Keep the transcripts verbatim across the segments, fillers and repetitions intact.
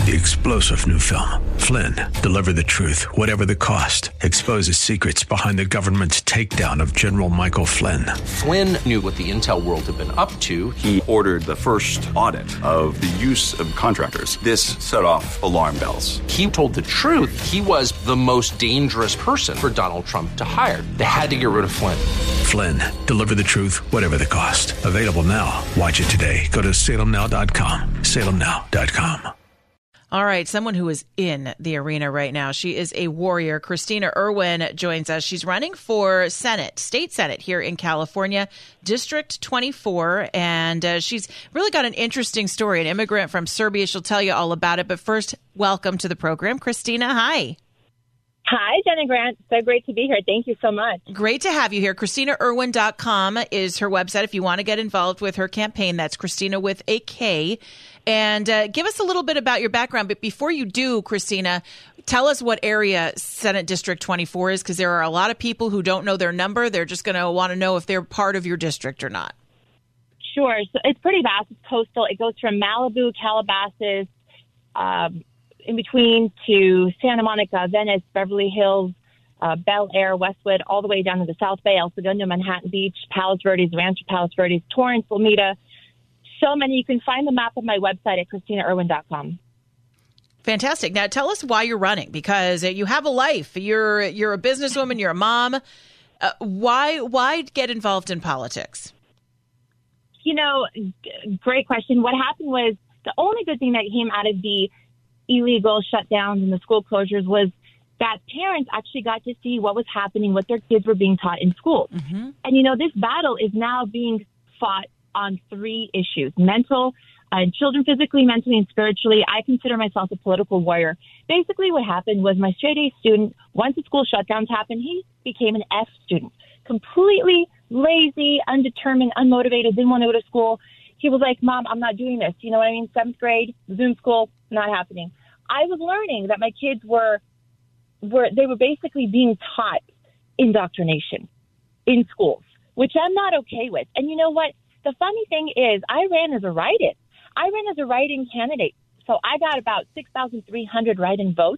The explosive new film, Flynn, deliver the truth, whatever the cost, exposes secrets behind the government's takedown of General Michael Flynn. Flynn knew what the intel world had been up to. He ordered the first audit of the use of contractors. This set off alarm bells. He told the truth. He was the most dangerous person for Donald Trump to hire. They had to get rid of Flynn. Flynn, deliver the truth, whatever the cost. Available now. Watch it today. Go to salem now dot com. salem now dot com. All right, someone who is in the arena right now. She is a warrior. Christina Erwin joins us. She's running for Senate, state Senate here in California, District twenty-four, and uh, she's really got an interesting story. An immigrant from Serbia. She'll tell you all about it. But first, welcome to the program, Christina. Hi. Hi, Jen and Grant. So great to be here. Thank you so much. Great to have you here. Christina Erwin dot com is her website if you want to get involved with her campaign. That's Christina with a K. And uh, give us a little bit about your background. But before you do, Christina, tell us what area Senate District twenty-four is, because there are a lot of people who don't know their number. They're just going to want to know if they're part of your district or not. Sure. So it's pretty vast. It's coastal. It goes from Malibu, Calabasas, um, in between to Santa Monica, Venice, Beverly Hills, uh, Bel Air, Westwood, all the way down to the South Bay, El Segundo, Manhattan Beach, Palos Verdes, Rancho Palos Verdes, Torrance, Lomita. So many. You can find the map on my website at Christina Erwin dot com. Fantastic. Now tell us why you're running, because you have a life. You're you're a businesswoman. You're a mom. Uh, why why get involved in politics? You know, g- great question. What happened was the only good thing that came out of the illegal shutdowns and the school closures was that parents actually got to see what was happening, what their kids were being taught in schools. Mm-hmm. And, you know, this battle is now being fought on three issues: mental, uh, children physically, mentally, and spiritually. I consider myself a political warrior. Basically what happened was my straight A student, once the school shutdowns happened, he became an F student, completely lazy, undetermined, unmotivated, didn't want to go to school. He was like, Mom, I'm not doing this. You know what I mean? Seventh grade, Zoom school, not happening. I was learning that my kids were, were they were basically being taught indoctrination in schools, which I'm not okay with. And you know what? The funny thing is I ran as a write-in. I ran as a write-in candidate. So I got about six thousand three hundred write-in votes,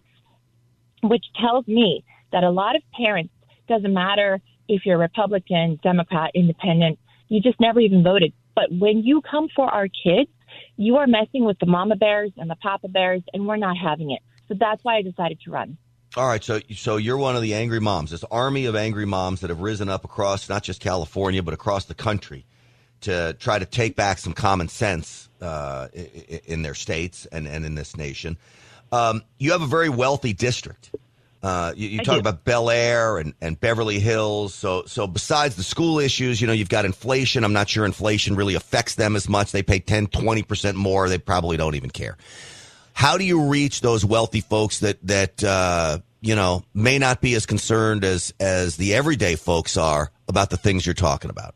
which tells me that a lot of parents, doesn't matter if you're Republican, Democrat, Independent, you just never even voted. But when you come for our kids, you are messing with the mama bears and the papa bears, and we're not having it. So that's why I decided to run. All right, so so you're one of the angry moms, this army of angry moms that have risen up across not just California, but across the country to try to take back some common sense uh, in their states and, and in this nation. Um, you have a very wealthy district. Uh, you you talk do. about Bel Air and, and Beverly Hills. So so besides the school issues, you know, you've got inflation. I'm not sure inflation really affects them as much. They pay ten, twenty percent more. They probably don't even care. How do you reach those wealthy folks that, that uh, you know, may not be as concerned as, as the everyday folks are about the things you're talking about?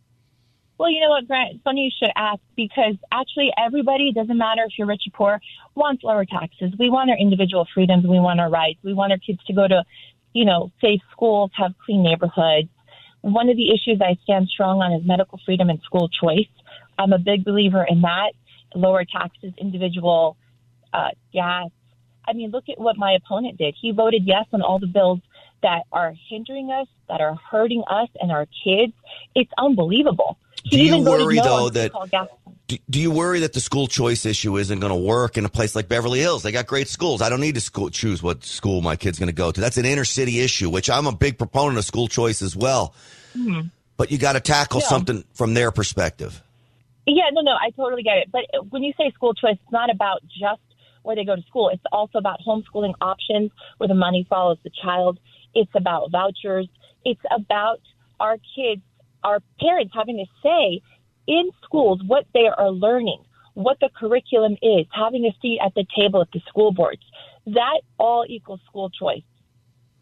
Well, you know what, Grant? It's funny you should ask, because actually everybody, doesn't matter if you're rich or poor, wants lower taxes. We want our individual freedoms. We want our rights. We want our kids to go to, you know, safe schools, have clean neighborhoods. One of the issues I stand strong on is medical freedom and school choice. I'm a big believer in that. Lower taxes, individual uh, gas. I mean, look at what my opponent did. He voted yes on all the bills that are hindering us, that are hurting us and our kids. It's unbelievable. Do you worry, though, that do, do you worry that the school choice issue isn't going to work in a place like Beverly Hills? They got great schools. I don't need to school, choose what school my kid's going to go to. That's an inner city issue, which I'm a big proponent of school choice as well. Mm-hmm. But you got to tackle yeah. something from their perspective. Yeah, no, no, I totally get it. But when you say school choice, it's not about just where they go to school. It's also about homeschooling options where the money follows the child. It's about vouchers. It's about our kids, our parents having to say in schools what they are learning, what the curriculum is, having a seat at the table at the school boards. That all equals school choice.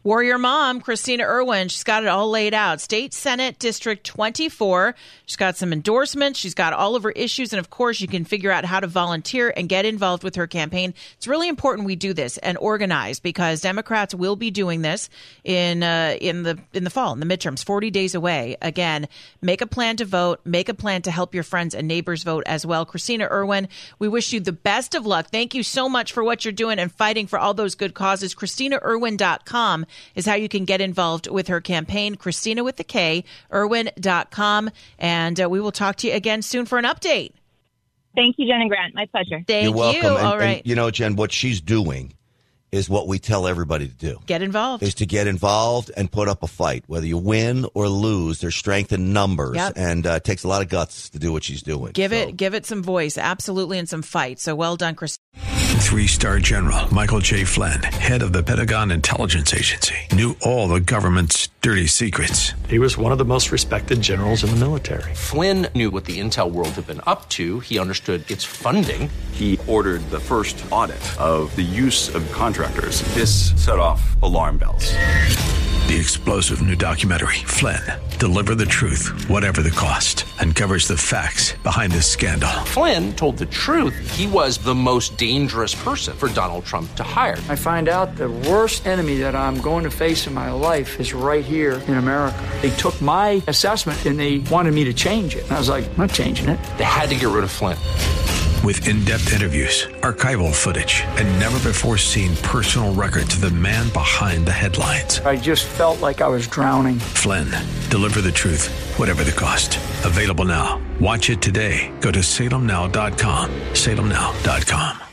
Warrior Mom, Christina Erwin, she's got it all laid out. State Senate District twenty-four. She's got some endorsements. She's got all of her issues. And, of course, you can figure out how to volunteer and get involved with her campaign. It's really important we do this and organize because Democrats will be doing this in uh, in the in the fall, in the midterms, forty days away. Again, make a plan to vote. Make a plan to help your friends and neighbors vote as well. Christina Erwin, we wish you the best of luck. Thank you so much for what you're doing and fighting for all those good causes. Christina Erwin dot com is how you can get involved with her campaign. Christina with the K, Erwin dot com. And uh, we will talk to you again soon for an update. Thank you, Jen and Grant. My pleasure. Thank You're welcome. you. And, all right. and, you know, Jen, what she's doing is what we tell everybody to do. Get involved. Is to get involved and put up a fight. Whether you win or lose, there's strength in numbers. Yep. And uh, it takes a lot of guts to do what she's doing. Give so. it give it some voice. Absolutely. And some fight. So well done, Christina. Three-star General Michael J. Flynn, head of the Pentagon Intelligence Agency, knew all the government's dirty secrets. He was one of the most respected generals in the military. Flynn knew what the intel world had been up to. He understood its funding. He ordered the first audit of the use of contractors. This set off alarm bells. The explosive new documentary, Flynn, Deliver the Truth, Whatever the Cost, uncovers the facts behind the scandal. Flynn told the truth. He was the most dangerous person for Donald Trump to hire. I find out the worst enemy that I'm going to face in my life is right here in America. They took my assessment and they wanted me to change it. And I was like, I'm not changing it. They had to get rid of Flynn. With in-depth interviews, archival footage, and never-before-seen personal records of the man behind the headlines. I just felt like I was drowning. Flynn, Deliver the Truth, Whatever the Cost. Available now. Watch it today. Go to Salem Now dot com. Salem Now dot com.